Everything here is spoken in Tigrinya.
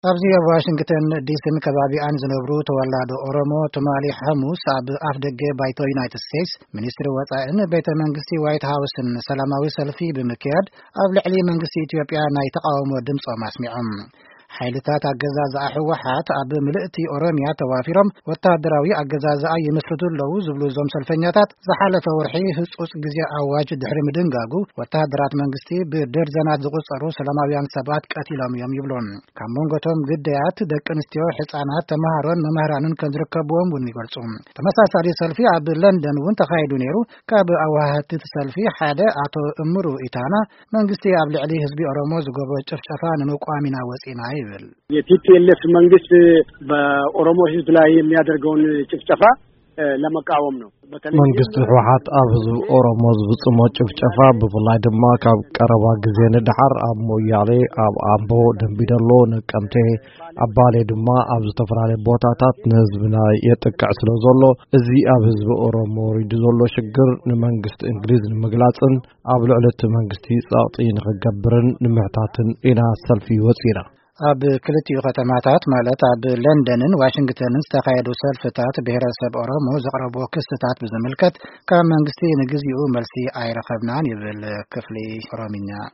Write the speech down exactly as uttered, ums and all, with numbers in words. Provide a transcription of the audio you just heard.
ኣብዚ ኣብ ዋሽንግተን ዲሲን ከባቢኣን ዝነብሩ ተወላዲ ኦሮሞ ትማሊ ሐሙስ ኣብ ኣፍ ደገ ባይቶ ዩናይትድ ስቴትስ ሚኒስትሪ ወጻኢን ቤተ መንግስቲ ዋይት ሃውስን ሰላማዊ ሰልፊ ብምክያድ ኣብ ልዕሊ መንግስቲ ኢትዮጵያ ናይ ተቃውሞ ድምጾም ኣስሚዖም ሓይልታት ኣገዛዝ ሕወሓት ኣብ ምልእቲ ኦሮሚያ ተዋፊሮም ወታደራዊ ኣገዛዝ ይመስርቱ ኣለዉ ዝብሉ ዞም ሰልፈኛታት ዝሓለፈ ወርሒ ህጹጽ ግዜ ኣዋጅ ድሕሪ ምድንጋጉ ወታደራት መንግስቲ ብደርዘናት ዝቁጸሩ ሰላማውያን ሰባት ቀቲሎም እዮም ይብሉን ካብ መንጎቶም ግዳያት ደቂ ኣንስትዮ ህጻናት ተማሃሮን መምህራንን ከዝርከብዎም ውን ይገልጹ ተመሳሳሊ ሰልፊ ኣብ ለንደን ውን ተኻይዱ ነይሩ ካብ ኣዋህቲ ሰልፊ ሓደ አቶ እምሩ ኢታና መንግስቲ ኣብ ልዕሊ ህዝቢ ኦሮሞ ዝገበሮ ጭፍጨፋ ንመቋሚና ወፂና የቲፒኤልኤፍ መንግስት በኦሮሞ ህዝብ ላይ የሚያደርገውን ጭፍጨፋ ለመቃወም ነው። መንግስት ህወሓት ኣብ ህዝብ ኦሮሞ ዝፍጽሞ ጭፍጨፋ ብፍላይ ድማ ካብ ቀረባ ግዜ ንድሓር ኣብ ሞያሌ ኣብ ኣምቦ ደምቢዶሎ ነቀምቴ ኣብ ባሌ ድማ ኣብ ዝተፈላለዩ ቦታታት ንህዝብና የጥቅዕ ስለ ዘሎ እዚ ኣብ ህዝቢ ኦሮሞ ሪዱ ዘሎ ሽግር ንመንግስቲ እንግሊዝ ንምግላጽን ኣብ ልዕሊ እቲ መንግስቲ ጸቕጢ ንኽገብርን ንምሕታትን ኢና ሰልፊ ወፂና ኣብ ክልቲኡ ከተማታት ማለት ኣብ ለንደንን ዋሽንግተንን ዝተኻየዱ ሰልፍታት ብሔረሰብ ኦሮሞ ዘቕረቡ ክስታት ብዝምልከት ካብ መንግስቲ ንግዚኡ መልሲ ኣይረኸብናን ይብል ክፍሊ ኦሮምኛ